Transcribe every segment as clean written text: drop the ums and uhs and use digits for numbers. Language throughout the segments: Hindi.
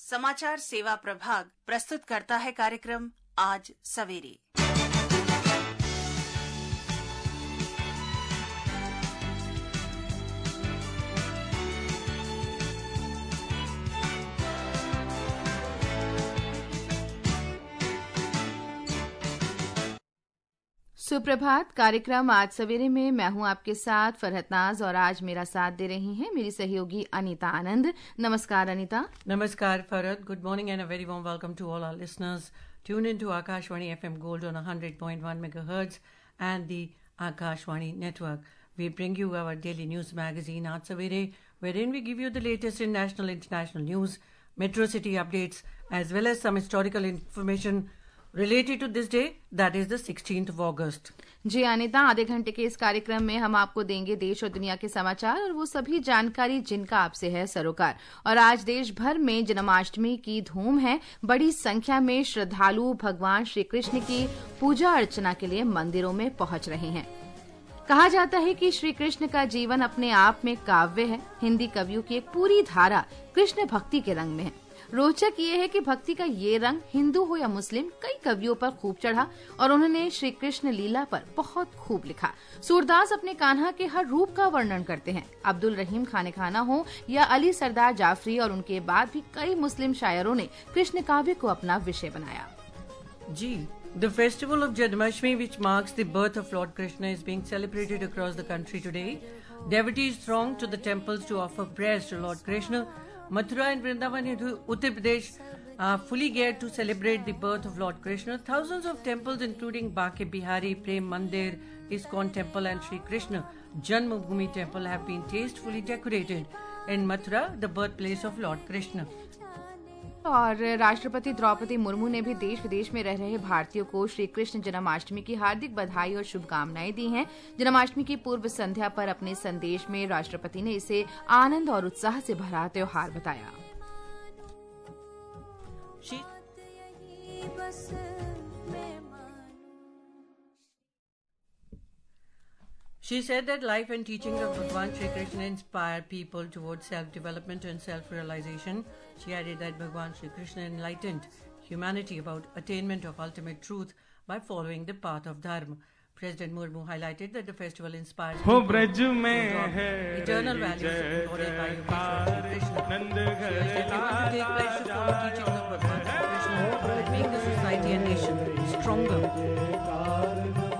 समाचार सेवा प्रभाग प्रस्तुत करता है कार्यक्रम आज सवेरे। सुप्रभात। कार्यक्रम आज सवेरे में मैं हूं आपके साथ फरहत नाज और आज मेरा साथ दे रही हैं मेरी सहयोगी अनीता आनंद। नमस्कार Anita. Namaskar Farhad. Good morning and a very warm welcome to all our listeners. Tune in to Akashwani FM Gold on 100.1 megahertz and the Akashwani network. We bring you our daily news magazine Aaj Savere, wherein we give you the latest in national international news, metro city updates, as well as some historical information related to this day, that is the 16th of August. जी अनीता, आधे घंटे के इस कार्यक्रम में हम आपको देंगे देश और दुनिया के समाचार और वो सभी जानकारी जिनका आपसे है सरोकार। और आज देश भर में जन्माष्टमी की धूम है। बड़ी संख्या में श्रद्धालु भगवान श्री कृष्ण की पूजा अर्चना के लिए मंदिरों में पहुंच रहे हैं। कहा जाता है कि श्री कृष्ण का जीवन अपने आप में काव्य है। हिंदी कवियों की एक पूरी धारा कृष्ण भक्ति के रंग में है। रोचक ये है कि भक्ति का ये रंग हिंदू हो या मुस्लिम कई कवियों पर खूब चढ़ा और उन्होंने श्री कृष्ण लीला पर बहुत खूब लिखा। सूरदास अपने कान्हा के हर रूप का वर्णन करते हैं। अब्दुल रहीम खाने खाना हो या अली सरदार जाफरी और उनके बाद भी कई मुस्लिम शायरों ने कृष्ण काव्य को अपना विषय बनाया। जी, the festival of Janmashtami, which marks the birth of Lord Krishna, is being celebrated across the country today. Devotees throng to the temples to offer prayers to Lord Krishna. Mathura and Vrindavan in Uttar Pradesh are fully geared to celebrate the birth of Lord Krishna. Thousands of temples including Bake Bihari, Prem Mandir, ISKCON Temple and Sri Krishna Janmabhoomi Temple have been tastefully decorated in Mathura, the birthplace of Lord Krishna. और राष्ट्रपति द्रौपदी मुर्मू ने भी देश विदेश में रह रहे भारतीयों को श्री कृष्ण जन्माष्टमी की हार्दिक बधाई और शुभकामनाएं दी हैं। जन्माष्टमी की पूर्व संध्या पर अपने संदेश में राष्ट्रपति ने इसे आनंद और उत्साह से भरा त्योहार बताया। She said that life and teachings of Bhagwan Shri Krishna inspire people towards self-development and self-realization. She added that Bhagwan Shri Krishna enlightened humanity about attainment of ultimate truth by following the path of Dharma. President Murmu highlighted that the festival inspires people to adopt eternal values embodied by Yogeshwar Shri Krishna. She urged everyone to take pledge to follow teachings of Bhagwan Shri Krishna and make the society and nation stronger.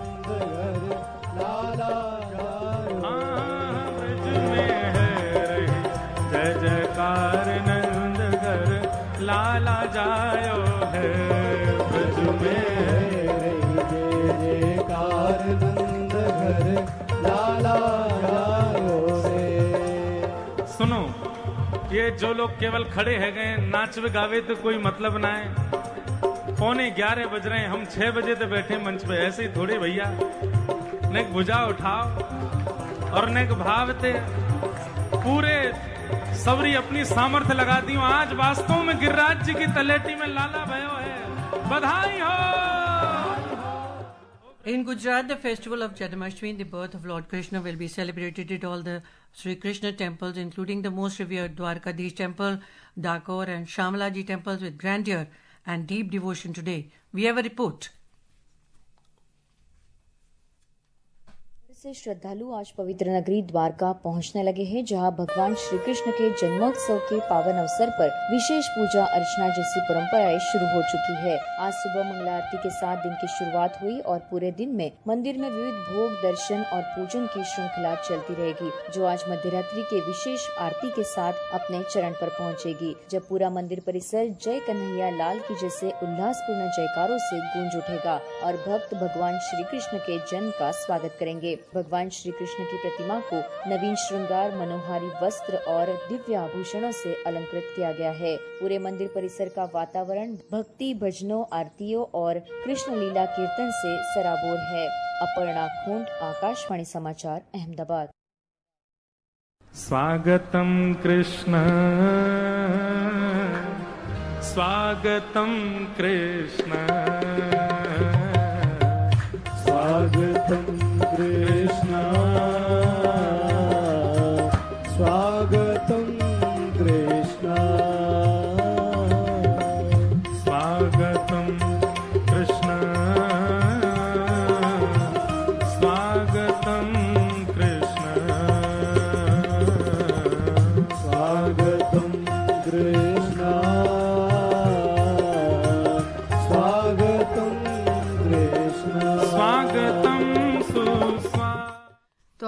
जय जयकार नंद घर लाला जायो है ब्रज में जय जयकार नंद घर लाला जायो है। सुनो, ये जो लोग केवल खड़े है गए नाच गावे तो कोई मतलब ना है। 11:45 बज रहे हैं, हम 6 बजे तो बैठे मंच पे। ऐसे ही थोड़े भैया, नेक भुजा उठाओ और नेक भावते पूरे सबरी अपनी सामर्थ्य लगाती हूँ। आज वास्तव में गिरिराज जी की तलेटी में लाला भयो है। बधाई हो। In Gujarat, the festival of Janmashtami, the birth of Lord Krishna, will be celebrated at all the Sri Krishna temples, including the most revered Dwarkadish temple, Dakor and Shamalaji temples with grandeur and deep devotion today. We have a report. से श्रद्धालु आज पवित्र नगरी द्वारका पहुंचने लगे हैं, जहां भगवान श्री कृष्ण के जन्मोत्सव के पावन अवसर पर विशेष पूजा अर्चना जैसी परंपराएं शुरू हो चुकी है। आज सुबह मंगला आरती के साथ दिन की शुरुआत हुई और पूरे दिन में मंदिर में विविध भोग, दर्शन और पूजन की श्रृंखला चलती रहेगी, जो आज मध्यरात्रि के विशेष आरती के साथ अपने चरण पर पहुँचेगी, जब पूरा मंदिर परिसर जय कन्हैया लाल की जैसे उल्लासपूर्ण जयकारों से गूंज उठेगा और भक्त भगवान श्री कृष्ण के जन्म का स्वागत करेंगे। भगवान श्री कृष्ण की प्रतिमा को नवीन श्रृंगार, मनोहारी वस्त्र और दिव्य आभूषणों से अलंकृत किया गया है। पूरे मंदिर परिसर का वातावरण भक्ति, भजनों, आरतियों और कृष्ण लीला कीर्तन से सराबोर है। अपर्णा खूंट, आकाशवाणी समाचार, अहमदाबाद। स्वागतम कृष्ण, स्वागतम कृष्ण, स्वागतम कृष्ण, स्वागतम कृष्ण।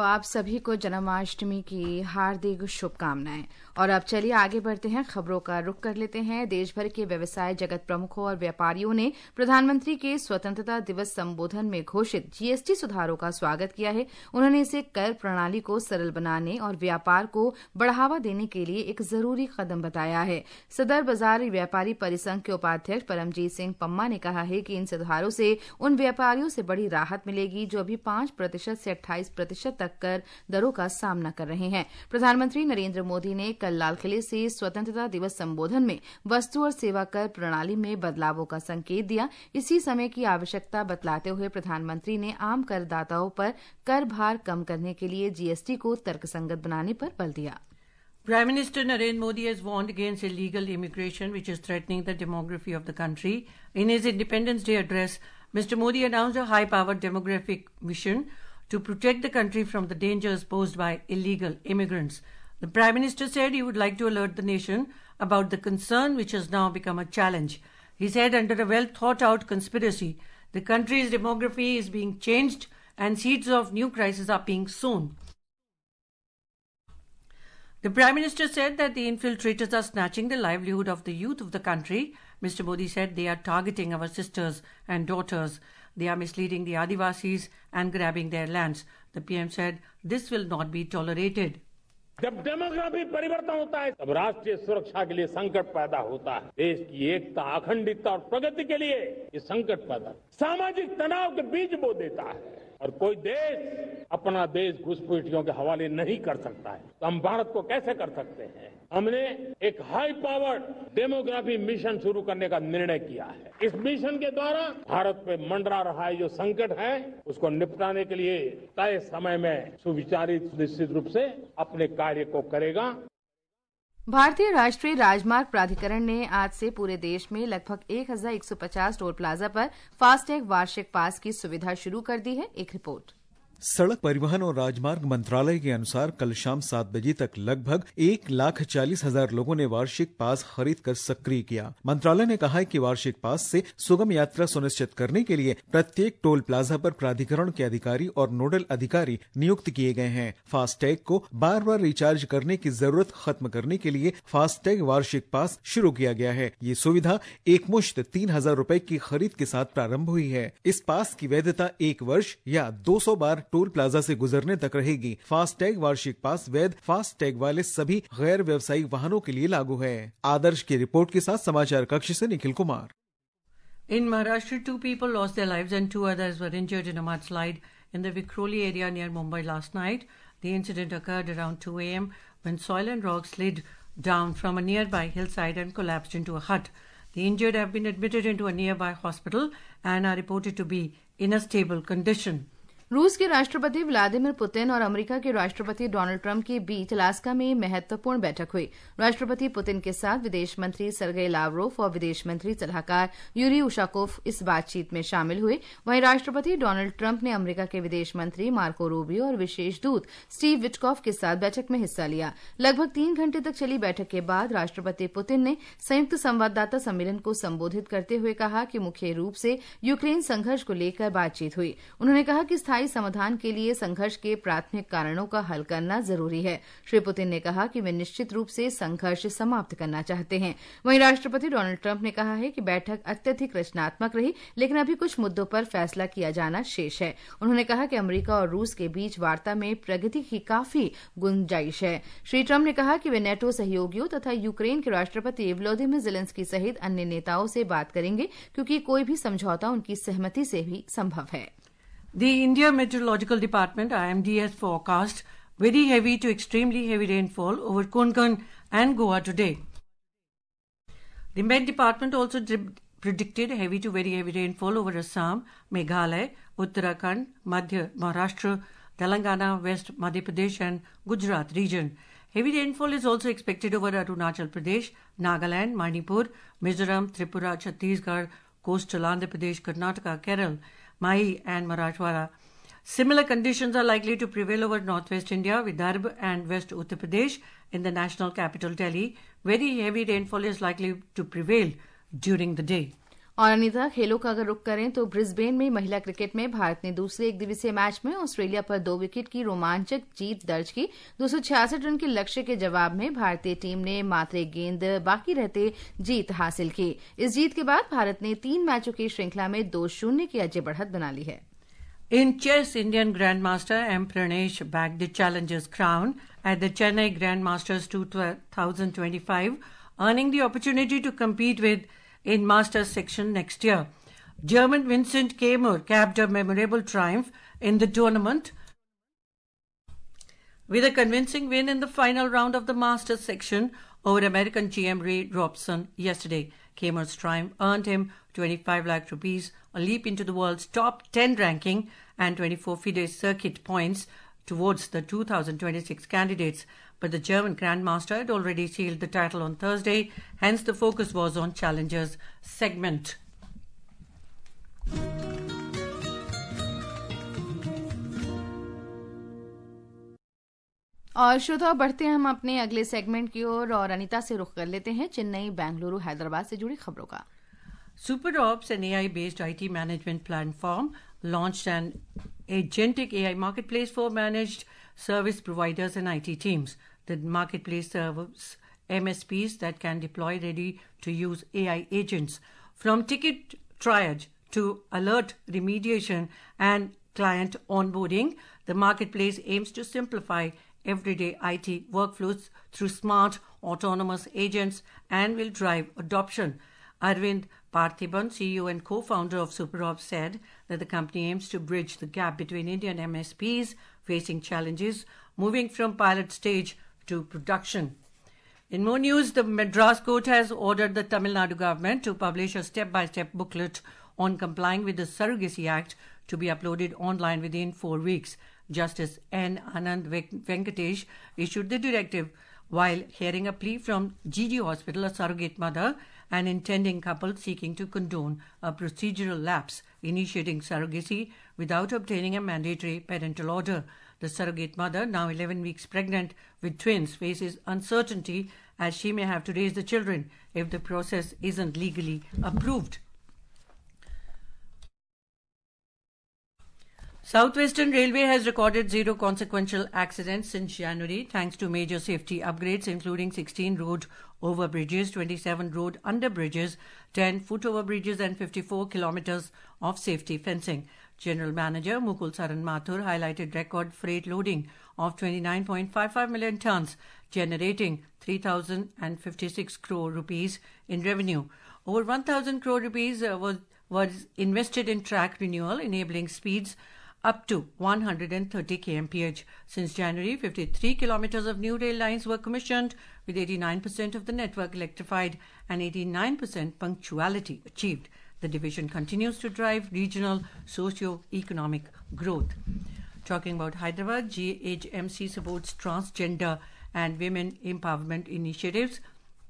आप सभी को जन्माष्टमी की हार्दिक शुभकामनाएं। और अब चलिए आगे बढ़ते हैं, खबरों का रुख कर लेते हैं। देश भर के व्यवसाय जगत प्रमुखों और व्यापारियों ने प्रधानमंत्री के स्वतंत्रता दिवस संबोधन में घोषित जीएसटी सुधारों का स्वागत किया है। उन्होंने इसे कर प्रणाली को सरल बनाने और व्यापार को बढ़ावा देने के लिए एक जरूरी कदम बताया है। सदर बाजार व्यापारी परिसंघ के उपाध्यक्ष परमजीत सिंह पम्मा ने कहा है कि इन सुधारों से उन व्यापारियों से बड़ी राहत मिलेगी जो अभी 5% से 28% तक कर दरों का सामना कर रहे हैं। प्रधानमंत्री नरेंद्र मोदी ने कल लाल किले से स्वतंत्रता दिवस संबोधन में वस्तु और सेवा कर प्रणाली में बदलावों का संकेत दिया। इसी समय की आवश्यकता बतलाते हुए प्रधानमंत्री ने आम करदाताओं पर कर भार कम करने के लिए जीएसटी को तर्कसंगत बनाने पर बल दिया। Prime Minister Narendra Modi has warned against illegal immigration, which is threatening the demography of the country. In his Independence Day address, Mr. Modi announced a high-powered demographic mission to protect the country from the dangers posed by illegal immigrants. The Prime Minister said he would like to alert the nation about the concern which has now become a challenge. He said under a well-thought-out conspiracy, the country's demography is being changed and seeds of new crises are being sown. The Prime Minister said that the infiltrators are snatching the livelihood of the youth of the country. Mr. Modi said they are targeting our sisters and daughters. They are misleading the Adivasis and grabbing their lands. The PM said this will not be tolerated. जब डेमोग्राफी परिवर्तन होता है तब राष्ट्रीय सुरक्षा के लिए संकट पैदा होता है। देश की एकता, अखंडता और प्रगति के लिए ये संकट पैदा, सामाजिक तनाव के बीज बो देता है और कोई देश अपना देश घुसपैठियों के हवाले नहीं कर सकता है। तो हम भारत को कैसे कर सकते हैं? हमने एक हाई पावर्ड डेमोग्राफी मिशन शुरू करने का निर्णय किया है। इस मिशन के द्वारा भारत पे मंडरा रहा है जो संकट है उसको निपटाने के लिए तय समय में सुविचारित निश्चित रूप से अपने कार्य को करेगा। भारतीय राष्ट्रीय राजमार्ग प्राधिकरण ने आज से पूरे देश में लगभग 1150 टोल प्लाजा पर फास्टैग वार्षिक पास की सुविधा शुरू कर दी है। एक रिपोर्ट। सड़क परिवहन और राजमार्ग मंत्रालय के अनुसार कल शाम 7 बजे तक लगभग 1,40,000 लोगों ने वार्षिक पास खरीद कर सक्रिय किया। मंत्रालय ने कहा है कि वार्षिक पास से सुगम यात्रा सुनिश्चित करने के लिए प्रत्येक टोल प्लाजा पर प्राधिकरण के अधिकारी और नोडल अधिकारी नियुक्त किए गए हैं। फास्टैग को बार बार रिचार्ज करने की जरूरत खत्म करने के लिए फास्टैग वार्षिक पास शुरू किया गया है। ये सुविधा एकमुश्त 3,000 रूपए की खरीद के साथ प्रारंभ हुई है। इस पास की वैधता 1 वर्ष या 200 बार टोल प्लाजा से गुजरने तक रहेगी। फास्टैग वार्षिक पास वैध फास्टैग वाले सभी गैर व्यवसायिक वाहनों के लिए लागू है। आदर्श की रिपोर्ट के साथ समाचार कक्ष से Nikhil Kumar. In Maharashtra, 2 people lost their lives and 2 others were injured in a mudslide in the Vikhroli area near Mumbai last night. The incident occurred around 2 a.m. when soil and rock slid down from a nearby hillside and collapsed into a hut. The injured have been admitted into a nearby hospital and are reported to be in a stable condition. रूस के राष्ट्रपति व्लादिमीर पुतिन और अमेरिका के राष्ट्रपति डोनाल्ड ट्रंप के बीच अलास्का में महत्वपूर्ण बैठक हुई। राष्ट्रपति पुतिन के साथ विदेश मंत्री सर्गेई लावरोव और विदेश मंत्री सलाहकार यूरी उशाकोव इस बातचीत में शामिल हुए। वहीं राष्ट्रपति डोनाल्ड ट्रंप ने अमेरिका के विदेश मंत्री मार्को रूबियो और विशेष दूत स्टीव विटकॉफ के साथ बैठक में हिस्सा लिया। लगभग 3 घंटे तक चली बैठक के बाद राष्ट्रपति पुतिन ने संयुक्त संवाददाता सम्मेलन को संबोधित करते हुए कहा कि मुख्य रूप से यूक्रेन संघर्ष को लेकर बातचीत हुई। उन्होंने कहा कि समाधान के लिए संघर्ष के प्राथमिक कारणों का हल करना जरूरी है। श्री पुतिन ने कहा कि वे निश्चित रूप से संघर्ष समाप्त करना चाहते हैं। वहीं राष्ट्रपति डोनाल्ड ट्रंप ने कहा है कि बैठक अत्यधिक रचनात्मक रही, लेकिन अभी कुछ मुद्दों पर फैसला किया जाना शेष है। उन्होंने कहा कि अमेरिका और रूस के बीच वार्ता में प्रगति की काफी गुंजाइश है। श्री ट्रंप ने कहा कि वे नेटो सहयोगियों तथा यूक्रेन के राष्ट्रपति व्लादिमीर ज़ेलेंस्की सहित अन्य नेताओं से बात करेंगे, क्योंकि कोई भी समझौता उनकी सहमति से भी संभव है। The India Meteorological Department (IMD) has forecast very heavy to extremely heavy rainfall over Konkan and Goa today. The Met Department also predicted heavy to very heavy rainfall over Assam, Meghalaya, Uttarakhand, Madhya Maharashtra, Telangana, West Madhya Pradesh and Gujarat region. Heavy rainfall is also expected over Arunachal Pradesh, Nagaland, Manipur, Mizoram, Tripura, Chhattisgarh, coastal Andhra Pradesh, Karnataka, Kerala, Mahi and Marathwada. Similar conditions are likely to prevail over northwest India, Vidarbha and west Uttar Pradesh. In the national capital Delhi, very heavy rainfall is likely to prevail during the day. और अनिता, खेलों का अगर रुख करें तो ब्रिस्बेन में महिला क्रिकेट में भारत ने दूसरे एक दिवसीय मैच में ऑस्ट्रेलिया पर 2 विकेट की रोमांचक जीत दर्ज की। 266 रन के लक्ष्य के जवाब में भारतीय टीम ने मात्र एक गेंद बाकी रहते जीत हासिल की। इस जीत के बाद भारत ने 3 मैचों की श्रृंखला में 2-0 की अजय बढ़त बना ली है। In chess, Indian Grandmaster M. Pranesh bagged the challenger's crown at the Chennai Grandmasters 2025, earning the opportunity to compete in Masters section next year. German Vincent Keimer capped a memorable triumph in the tournament with a convincing win in the final round of the Masters section over American GM Ray Robson yesterday. Keimer's triumph earned him 25 lakh rupees, a leap into the world's top 10 ranking, and 24 FIDE circuit points towards the 2026 candidates. But the German Grandmaster had already sealed the title on Thursday, hence the focus was on Challengers segment. और श्रोता, बढ़ते हैं हम अपने अगले सेगमेंट की ओर और अनिता से रुख कर लेते हैं चेन्नई, बेंगलुरु, हैदराबाद से जुड़ी खबरों का। SuperOps, an AI-based IT management platform, launched an agentic AI marketplace for managed service providers and IT teams. The marketplace serves MSPs that can deploy ready-to-use AI agents. From ticket triage to alert remediation and client onboarding, the marketplace aims to simplify everyday IT workflows through smart, autonomous agents and will drive adoption. Arvind Parthiban, CEO and co-founder of SuperOps, said that the company aims to bridge the gap between Indian MSPs facing challenges moving from pilot stage to production. In more news, the Madras court has ordered the Tamil Nadu government to publish a step-by-step booklet on complying with the Surrogacy Act to be uploaded online within 4 weeks. Justice N. Anand Venkatesh issued the directive while hearing a plea from GG Hospital, a surrogate mother, an intending couple seeking to condone a procedural lapse, initiating surrogacy without obtaining a mandatory parental order. The surrogate mother, now 11 weeks pregnant with twins, faces uncertainty as she may have to raise the children if the process isn't legally approved. Southwestern Railway has recorded 0 consequential accidents since January thanks to major safety upgrades including 16 road overbridges, 27 road underbridges, 10 foot overbridges and 54 kilometers of safety fencing. General Manager Mukul Saran Mathur highlighted record freight loading of 29.55 million tons, generating 3,056 crore rupees in revenue. Over 1,000 crore rupees was invested in track renewal, enabling speeds up to 130 kmph. Since January, 53 kilometers of new rail lines were commissioned, with 89% of the network electrified and 89% punctuality achieved. The division continues to drive regional socio-economic growth. Talking about Hyderabad, GHMC supports transgender and women empowerment initiatives.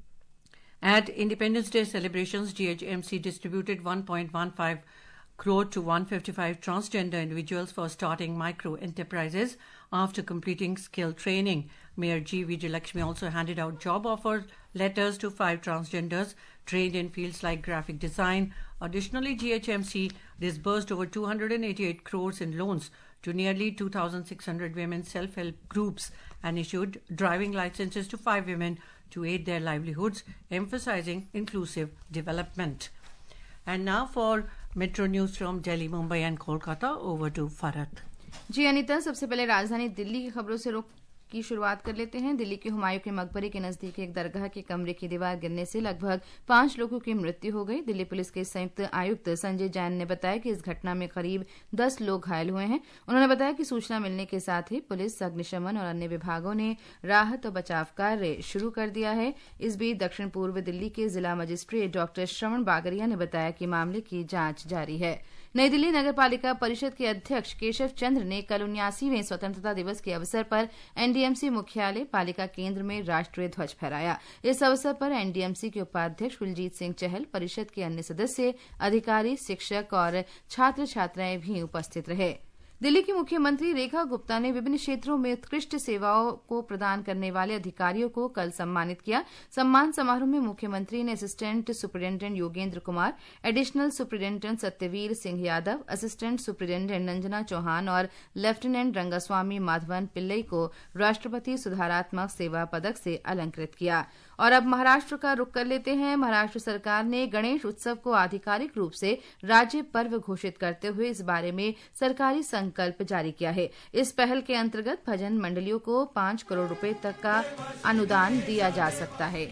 At Independence Day celebrations, GHMC distributed 1.15 crore to 155 transgender individuals for starting micro enterprises after completing skill training. Mayor G. Vijayalakshmi also handed out job offer letters to 5 transgenders trained in fields like graphic design. Additionally, GHMC disbursed over 288 crores in loans to nearly 2,600 women self-help groups and issued driving licenses to 5 women to aid their livelihoods, emphasizing inclusive development. And now for Metro News from Delhi, Mumbai and Kolkata. Over to Farhat. जी अनिता, सबसे पहले राजधानी दिल्ली की खबरों से रुख की शुरुआत कर लेते हैं। दिल्ली के हुमायूं के मकबरे के नजदीक एक दरगाह के कमरे की दीवार गिरने से लगभग 5 लोगों की मृत्यु हो गई। दिल्ली पुलिस के संयुक्त आयुक्त संजय जैन ने बताया कि इस घटना में करीब 10 लोग घायल हुए हैं। उन्होंने बताया कि सूचना मिलने के साथ ही पुलिस, अग्निशमन और अन्य विभागों ने राहत और बचाव कार्य शुरू कर दिया है। इस बीच दक्षिण पूर्व दिल्ली के जिला मजिस्ट्रेट डॉक्टर श्रवण बागरिया ने बताया कि मामले की जांच जारी है। नई दिल्ली नगर पालिका परिषद के अध्यक्ष केशव चंद्र ने कल 79वें स्वतंत्रता दिवस के अवसर पर एनडीएमसी मुख्यालय पालिका केंद्र में राष्ट्रीय ध्वज फहराया। इस अवसर पर एनडीएमसी के उपाध्यक्ष कुलजीत सिंह चहल, परिषद के अन्य सदस्य, अधिकारी, शिक्षक और छात्र छात्राएं भी उपस्थित रहे। दिल्ली की मुख्यमंत्री रेखा गुप्ता ने विभिन्न क्षेत्रों में उत्कृष्ट सेवाओं को प्रदान करने वाले अधिकारियों को कल सम्मानित किया। सम्मान समारोह में मुख्यमंत्री ने assistant superintendent Yogendra Kumar, additional superintendent Satyaveer Singh Yadav, assistant superintendent Anjana Chauhan और लेफ्टिनेंट रंगास्वामी माधवन पिल्लई को राष्ट्रपति सुधारात्मक सेवा पदक से अलंकृत किया। और अब महाराष्ट्र का रुख कर लेते हैं। महाराष्ट्र सरकार ने गणेश उत्सव को आधिकारिक रूप से राज्य पर्व घोषित करते हुए इस बारे में सरकारी संकल्प जारी किया है। इस पहल के अंतर्गत भजन मंडलियों को 5 करोड़ रुपए तक का अनुदान दिया जा सकता है।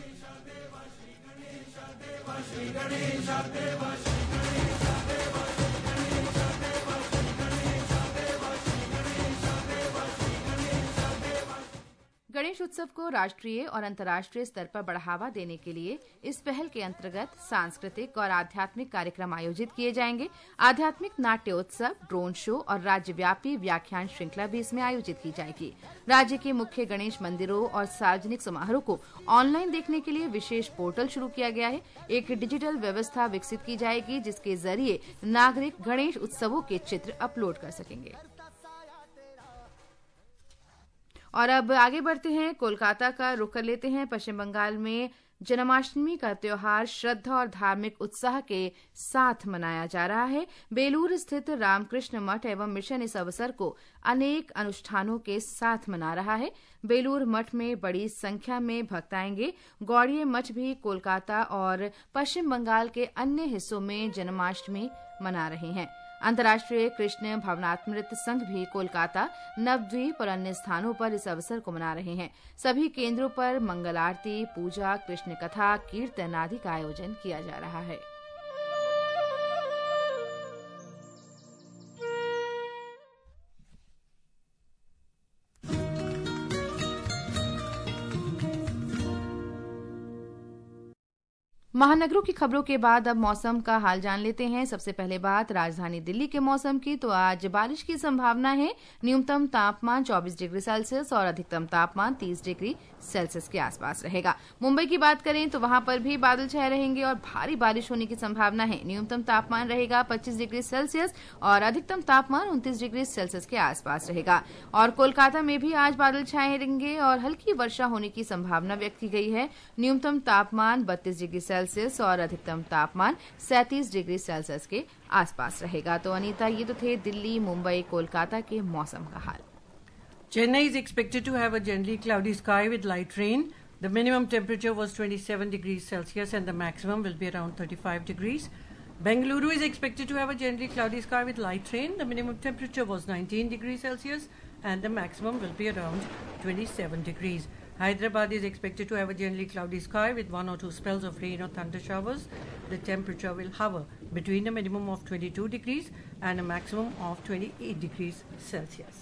गणेश उत्सव को राष्ट्रीय और अंतर्राष्ट्रीय स्तर पर बढ़ावा देने के लिए इस पहल के अंतर्गत सांस्कृतिक और आध्यात्मिक कार्यक्रम आयोजित किए जाएंगे। आध्यात्मिक नाट्योत्सव, ड्रोन शो और राज्यव्यापी व्याख्यान श्रृंखला भी इसमें आयोजित की जाएगी। राज्य के मुख्य गणेश मंदिरों और सार्वजनिक समारोह को ऑनलाइन देखने के लिए विशेष पोर्टल शुरू किया गया है। एक डिजिटल व्यवस्था विकसित की जाएगी जिसके जरिए नागरिक गणेश उत्सवों के चित्र अपलोड कर सकेंगे। और अब आगे बढ़ते हैं, कोलकाता का रुख कर लेते हैं। पश्चिम बंगाल में जन्माष्टमी का त्योहार श्रद्धा और धार्मिक उत्साह के साथ मनाया जा रहा है। बेलूर स्थित रामकृष्ण मठ एवं मिशन इस अवसर को अनेक अनुष्ठानों के साथ मना रहा है। बेलूर मठ में बड़ी संख्या में भक्त आएंगे। गौड़ीय मठ भी कोलकाता और पश्चिम बंगाल के अन्य हिस्सों में जन्माष्टमी मना रहे हैं। अंतर्राष्ट्रीय कृष्ण भवनामृत संघ भी कोलकाता, नवद्वीप और अन्य स्थानों पर इस अवसर को मना रहे हैं। सभी केंद्रों पर मंगल आरती, पूजा, कृष्ण कथा, कीर्तन आदि का आयोजन किया जा रहा है। महानगरों की खबरों के बाद अब मौसम का हाल जान लेते हैं। सबसे पहले बात राजधानी दिल्ली के मौसम की, तो आज बारिश की संभावना है। न्यूनतम तापमान 24 डिग्री सेल्सियस और अधिकतम तापमान 30 डिग्री सेल्सियस के आसपास रहेगा। मुंबई की बात करें तो वहां पर भी बादल छाए रहेंगे और भारी बारिश होने की संभावना है। न्यूनतम तापमान रहेगा 25 डिग्री सेल्सियस और अधिकतम तापमान 29 डिग्री सेल्सियस के आसपास रहेगा। और कोलकाता में भी आज बादल छाए रहेंगे और हल्की वर्षा होने की संभावना व्यक्त की गई है। न्यूनतम तापमान 32 डिग्री सेल्सियस और अधिकतम तापमान 37 डिग्री सेल्सियस के आसपास रहेगा। तो अनीता, ये तो थे दिल्ली, मुंबई, कोलकाता के मौसम का हाल। Chennai is expected to have a generally cloudy sky with light rain. The minimum temperature was 27 degrees Celsius and the maximum will be around 35 degrees. Bengaluru is expected to have a generally cloudy sky with light rain. The minimum temperature was 19 degrees Celsius and the maximum will be around 27 degrees. Hyderabad is expected to have a generally cloudy sky with 1 or 2 spells of rain or thunder showers. The temperature will hover between a minimum of 22 degrees and a maximum of 28 degrees Celsius.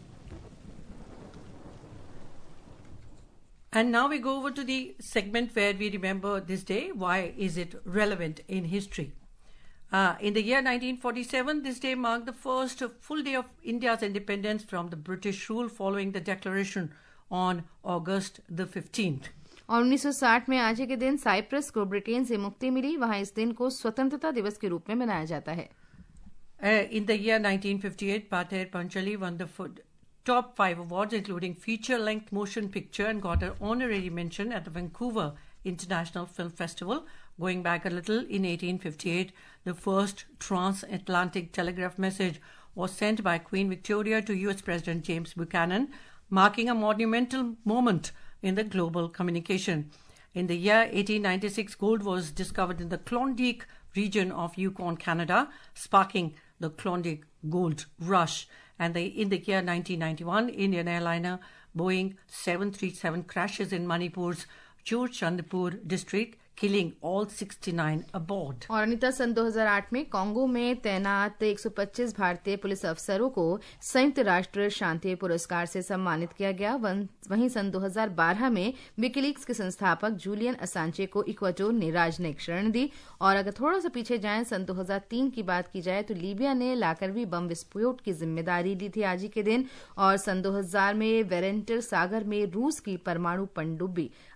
And now we go over to the segment where we remember this day. Why is it relevant in history? In the year 1947, this day marked the first full day of India's independence from the British rule following the declaration on August the 15th. और 1960 में आज के दिन साइप्रस को ब्रिटेन से मुक्ति मिली। वहां इस दिन को स्वतंत्रता दिवस के रूप में मनाया जाता है। In the year 1958, Pather Panchali won the top 5 awards, including feature-length motion picture, and got an honorary mention at the Vancouver International Film Festival. Going back a little, in 1858, the first transatlantic telegraph message was sent by Queen Victoria to U.S. President James Buchanan, marking a monumental moment in the global communication. In the year 1896, gold was discovered in the Klondike region of Yukon, Canada, sparking the Klondike Gold Rush. And in the year 1991, Indian airliner Boeing 737 crashes in Manipur's Churchandpur district, killing all 69 aboard. और अनिता, सन 2008 में कांगो में तैनात 125 भारतीय पुलिस अफसरों को संयुक्त राष्ट्र शांति पुरस्कार से सम्मानित किया गया। वहीं सन 2012 में विकीलीक्स के संस्थापक जूलियन असांचे को इक्वाडोर ने राजनयिक शरण दी। और अगर थोड़ा सा पीछे जाएं, सन 2003 की बात की जाए तो लीबिया ने लाकरवी बम विस्फोट की जिम्मेदारी ली थी आज ही के दिन। और सन 2000 में वेरेंटर सागर में रूस की परमाणु पनडुब्बी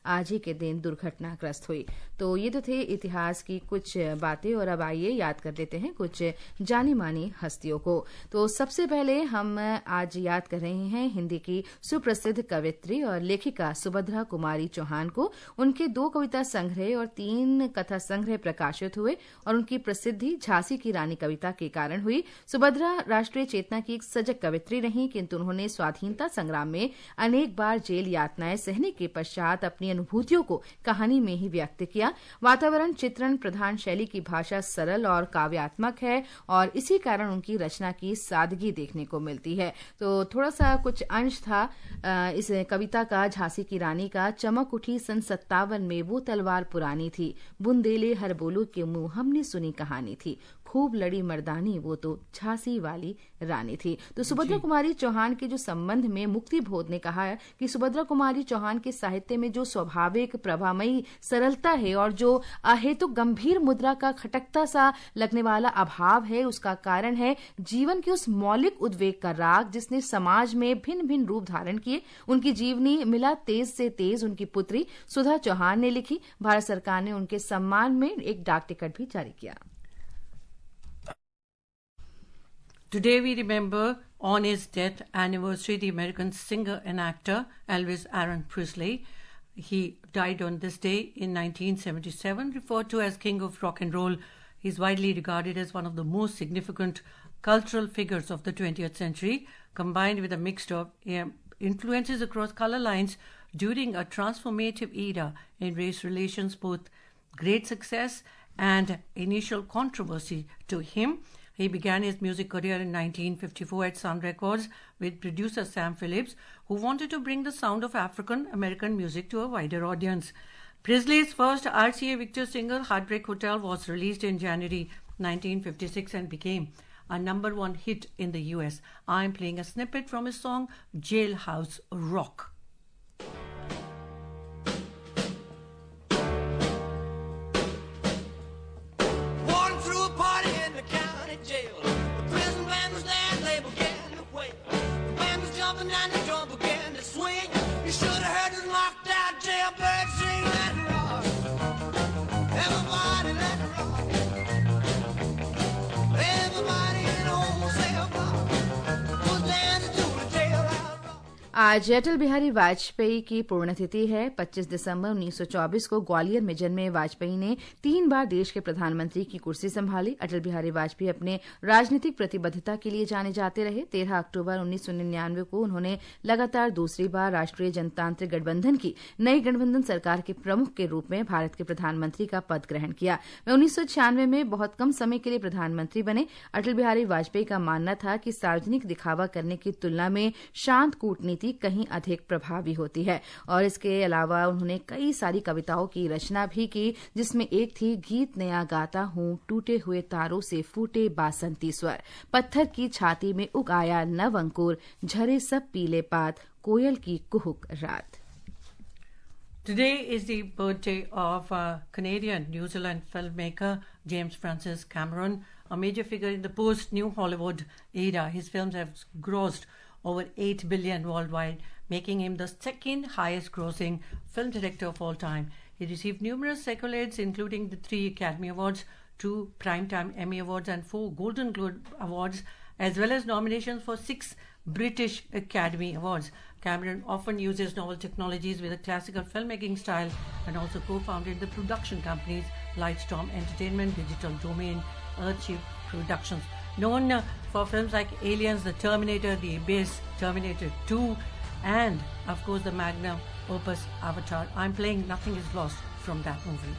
आज ही के दिन दुर्घटनाग्रस्त हुई। तो ये तो थे इतिहास की कुछ बातें, और अब आइए याद कर लेते हैं कुछ जानी मानी हस्तियों को। तो सबसे पहले हम आज याद कर रहे हैं हिंदी की सुप्रसिद्ध कवित्री और लेखिका सुभद्रा कुमारी चौहान को। उनके 2 कविता संग्रह और 3 कथा संग्रह प्रकाशित हुए और उनकी प्रसिद्धि झांसी की रानी कविता के कारण हुई। सुभद्रा राष्ट्रीय चेतना की एक सजग कवित्री रहीं, किंतु उन्होंने स्वाधीनता संग्राम में अनेक बार जेल यातनाएं सहने के पश्चात अपनी अनुभूतियों को कहानी में ही व्यक्त किया। वातावरण चित्रण प्रधान शैली की भाषा सरल और काव्यात्मक है और इसी कारण उनकी रचना की सादगी देखने को मिलती है। तो थोड़ा सा कुछ अंश था इस कविता का झांसी की रानी का। चमक उठी सन 57 में वो तलवार पुरानी थी, बुंदेले हर बोलो के मुंह हमने सुनी कहानी थी, खूब लड़ी मर्दानी वो तो झांसी वाली रानी थी। तो सुभद्रा कुमारी चौहान के जो संबंध में मुक्ति बोध ने कहा है कि सुभद्रा कुमारी चौहान के साहित्य में जो स्वाभाविक प्रभामयी सरलता है और जो अहेतुक गंभीर मुद्रा का खटकता सा लगने वाला अभाव है, उसका कारण है जीवन के उस मौलिक उद्वेग का राग जिसने समाज में भिन्न भिन्न रूप धारण किए। उनकी जीवनी मिला तेज से तेज उनकी पुत्री सुधा चौहान ने लिखी। भारत सरकार ने उनके सम्मान में एक डाक टिकट भी जारी किया। Today we remember on his death anniversary the American singer and actor Elvis Aaron Presley. He died on this day in 1977, referred to as King of Rock and Roll. He is widely regarded as one of the most significant cultural figures of the 20th century, combined with a mix of influences across color lines during a transformative era in race relations, both great success and initial controversy to him. He began his music career in 1954 at Sun Records with producer Sam Phillips, who wanted to bring the sound of African American music to a wider audience. Presley's first RCA Victor single, Heartbreak Hotel, was released in January 1956 and became a #1 hit in the US. I'm playing a snippet from his song Jailhouse Rock. And the drum began to swing. You should have heard the knocked out jailbird sing. Let it rock. Everybody let it rock. Everybody in the wholesale block was dancing to the jailhouse rock. आज अटल बिहारी वाजपेयी की पुण्यतिथि है। 25 दिसंबर 1924 को ग्वालियर में जन्मे वाजपेयी ने 3 बार देश के प्रधानमंत्री की कुर्सी संभाली। अटल बिहारी वाजपेयी अपने राजनीतिक प्रतिबद्धता के लिए जाने जाते रहे। 13 अक्टूबर 1999 को उन्होंने लगातार दूसरी बार राष्ट्रीय जनतांत्रिक गठबंधन की नई गठबंधन सरकार के प्रमुख के रूप में भारत के प्रधानमंत्री का पद ग्रहण किया। वे 1996 में बहुत कम समय के लिए प्रधानमंत्री बने। अटल बिहारी वाजपेयी का मानना था कि सार्वजनिक दिखावा करने की तुलना में शांत कूटनीति कहीं अधिक प्रभावी होती है, और इसके अलावा उन्होंने कई सारी कविताओं की रचना भी की, जिसमें एक थी गीत नया गाता हूं, टूटे हुए तारों से फूटे बासंती स्वर, पत्थर की छाती में उग आया नव अंकुर, झरे सब पीले पात, कोयल की कुहुक रात। Today is the birthday of Canadian New Zealand filmmaker James Francis Cameron, a major figure in the post-New Hollywood era. His films have grossed over $8 billion worldwide, making him the second highest grossing film director of all time. He received numerous accolades, including the 3 Academy Awards, 2 Primetime Emmy Awards and 4 Golden Globe Awards, as well as nominations for 6 British Academy Awards. Cameron often uses novel technologies with a classical filmmaking style and also co-founded the production companies Lightstorm Entertainment, Digital Domain, Earthship Productions. Known for films like Aliens, The Terminator, The Abyss, Terminator 2, and of course the magnum opus Avatar. I'm playing Nothing Is Lost from that movie.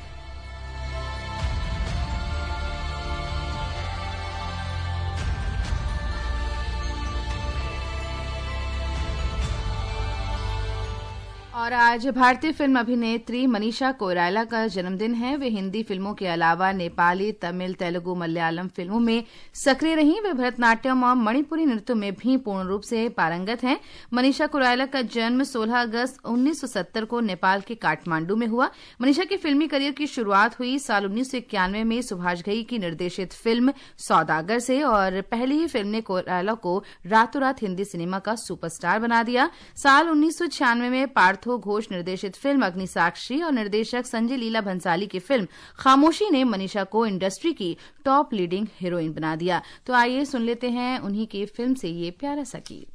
और आज भारतीय फिल्म अभिनेत्री मनीषा कोइराला का जन्मदिन है। वे हिंदी फिल्मों के अलावा नेपाली, तमिल, तेलुगु, मलयालम फिल्मों में सक्रिय रहीं। वे भरतनाट्यम और मणिपुरी नृत्यों में भी पूर्ण रूप से पारंगत हैं। मनीषा कोइराला का जन्म 16 अगस्त 1970 को नेपाल के काठमांडू में हुआ। मनीषा की फिल्मी करियर की शुरुआत हुई साल 1991 में सुभाष घई की निर्देशित फिल्म सौदागर से, और पहली ही फिल्म ने कोइराला को रातों रात हिंदी सिनेमा का सुपरस्टार बना दिया। साल 1996 में पार्थो अपूर्व घोष निर्देशित फिल्म अग्निसाक्षी और निर्देशक संजय लीला भंसाली की फिल्म खामोशी ने मनीषा को इंडस्ट्री की टॉप लीडिंग हीरोइन बना दिया। तो आइए सुन लेते हैं उन्हीं की फिल्म से ये प्यारा सा गीत।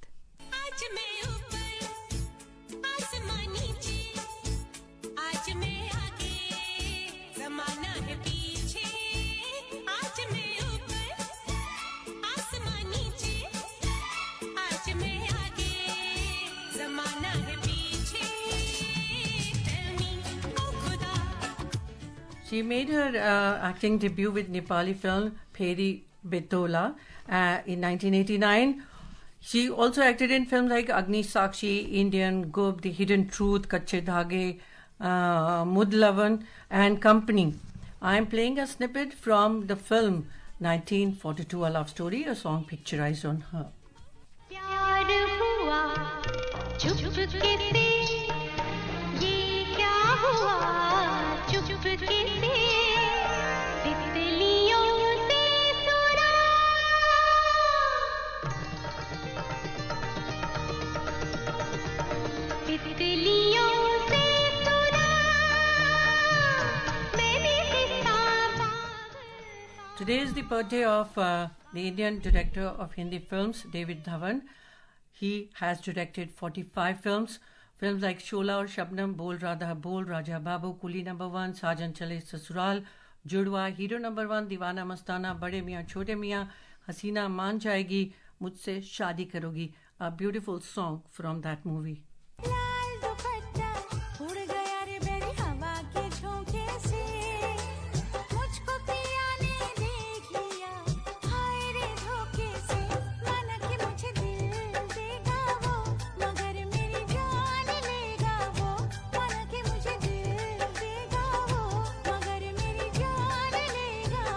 She made her acting debut with Nepali film Pheri Betola in 1989. She also acted in films like Agni Sakshi, Indian, Gub, The Hidden Truth, Kache Dhage, Mudlavan and Company. I am playing a snippet from the film 1942, A Love Story, a song picturized on her. प्यार हुआ चुपके से, ये क्या हुआ चुपके से, तितलियों से सुरा, तितलियों से सुरा, मैंने किताब। Today is the birthday of the Indian director of Hindi films, David Dhawan. He has directed 45 films. Films like Shola और Shabnam, Bol Radha Bol, Raja Babu, Kuli No. 1, Sajan Chale Sasural, Judwa, Hero No. 1, Deewana Mastana, Bade Miyan Chote Miyan, Hasina Maan Jayegi, Mujhse Shaadi Karogi. A beautiful song from that movie. लाल दुपट्टा उड़ गया रे बेरी हवा के झोंके से, मुझको पिया ने देख लिया हाय रे धोखे से, माना कि मुझे दिल देगा वो मगर मेरी जान लेगा वो, माना कि मुझे दिल देगा वो मगर मेरी जान लेगा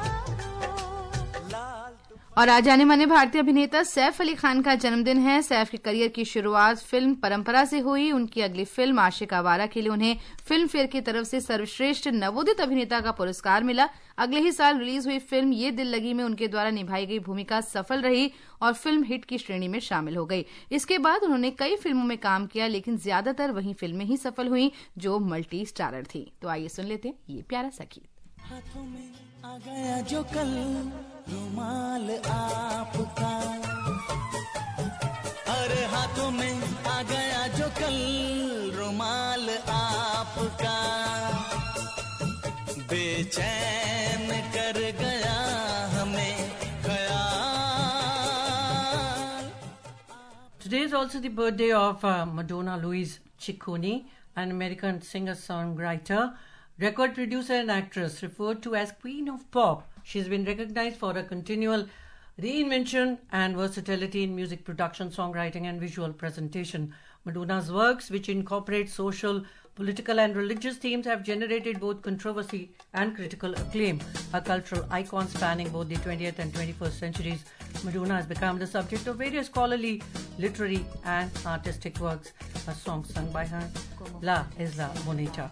वो। और आज जाने माने भारतीय अभिनेता सैफ अली खान का जन्मदिन है। सैफ के करियर की शुरुआत फिल्म परंपरा से हुई। उनकी अगली फिल्म आशिक आवारा के लिए उन्हें फिल्म फेयर की तरफ से सर्वश्रेष्ठ नवोदित अभिनेता का पुरस्कार मिला। अगले ही साल रिलीज हुई फिल्म ये दिल लगी में उनके द्वारा निभाई गई भूमिका सफल रही और फिल्म हिट की श्रेणी में शामिल हो गई। इसके बाद उन्होंने कई फिल्मों में काम किया, लेकिन ज्यादातर वही फिल्में ही सफल हुई जो मल्टी स्टारर थी। तो आइए सुन लेते हैं ये प्यारा सा गीत। हाथों में आ गया जो कल रुमाल आपका, अरे हाथों में आ गया जो कल रुमाल आपका, बेचैन कर गया हमें ख्याल। Today is also the birthday of Madonna Louise Ciccone, an American singer-songwriter, record producer and actress referred to as Queen of Pop. She's been recognized for her continual reinvention and versatility in music production, songwriting and visual presentation. Madonna's works, which incorporate social, political and religious themes, have generated both controversy and critical acclaim. A cultural icon spanning both the 20th and 21st centuries, Madonna has become the subject of various scholarly, literary and artistic works. A song sung by her, La Isla Bonita.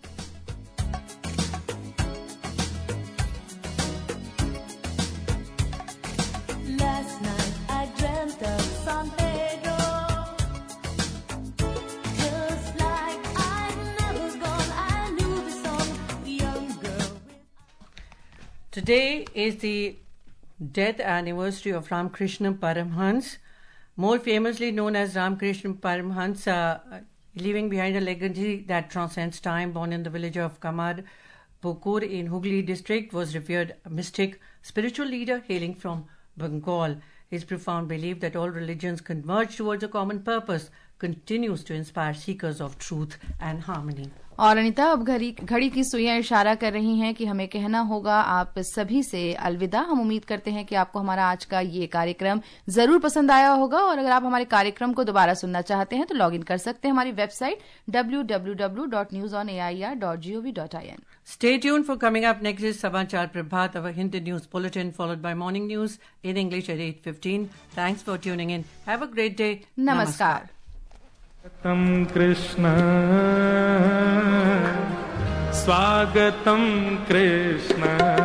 Last night I dreamt of San Pedro, just like I'd never gone. I knew the song, young girl. Today is the death anniversary of Ramakrishna Paramhans, more famously known as Ramakrishna Paramhans, leaving behind a legacy that transcends time. Born in the village of Kamarpukur in Hooghly district, was revered mystic, spiritual leader hailing from Bengal. His profound belief that all religions converge towards a common purpose continues to inspire seekers of truth and harmony. और अनिता, अब घड़ी की सुइयां इशारा कर रही हैं कि हमें कहना होगा आप सभी से अलविदा। हम उम्मीद करते हैं कि आपको हमारा आज का ये कार्यक्रम जरूर पसंद आया होगा और अगर आप हमारे कार्यक्रम को दोबारा सुनना चाहते हैं तो लॉग इन कर सकते हैं हमारी website www.newsonair.gov.in. Stay tuned for coming up next is Samachar Prabhat, our Hindi news bulletin, followed by morning news in English at 8:15. Thanks for tuning in. Have a great day. नमस्कार। स्वागतम कृष्ण स्वागतम कृष्ण